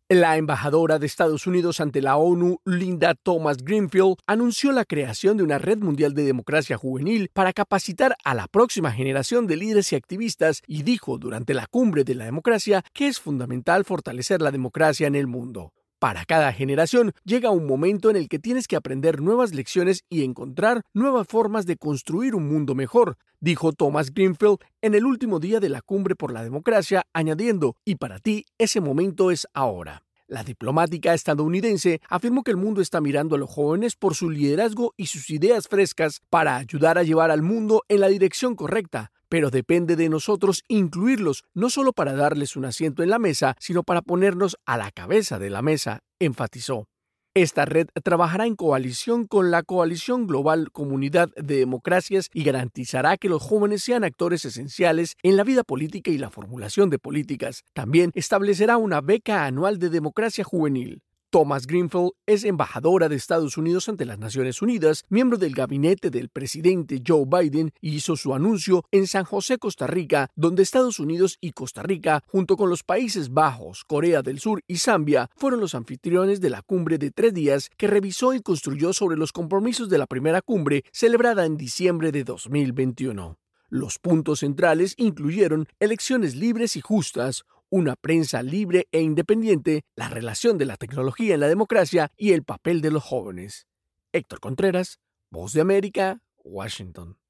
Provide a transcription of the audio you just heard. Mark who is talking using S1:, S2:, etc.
S1: La embajadora de Estados Unidos ante la ONU, Linda Thomas-Greenfield, anunció la creación de una red mundial de democracia juvenil para capacitar a la próxima generación de líderes y activistas y dijo durante la cumbre de la democracia que es fundamental fortalecer la democracia en el mundo. Para cada generación llega un momento en el que tienes que aprender nuevas lecciones y encontrar nuevas formas de construir un mundo mejor, dijo Thomas Greenfield en el último día de la Cumbre por la Democracia, añadiendo, y para ti ese momento es ahora. La diplomática estadounidense afirmó que el mundo está mirando a los jóvenes por su liderazgo y sus ideas frescas para ayudar a llevar al mundo en la dirección correcta, pero depende de nosotros incluirlos, no solo para darles un asiento en la mesa, sino para ponernos a la cabeza de la mesa, enfatizó. Esta red trabajará en coalición con la Coalición Global Comunidad de Democracias y garantizará que los jóvenes sean actores esenciales en la vida política y la formulación de políticas. También establecerá una beca anual de democracia juvenil. Thomas Greenfield es embajadora de Estados Unidos ante las Naciones Unidas, miembro del gabinete del presidente Joe Biden y hizo su anuncio en San José, Costa Rica, donde Estados Unidos y Costa Rica, junto con los Países Bajos, Corea del Sur y Zambia, fueron los anfitriones de la cumbre de 3 días que revisó y construyó sobre los compromisos de la primera cumbre celebrada en diciembre de 2021. Los puntos centrales incluyeron elecciones libres y justas, una prensa libre e independiente, la relación de la tecnología en la democracia y el papel de los jóvenes. Héctor Contreras, Voz de América, Washington.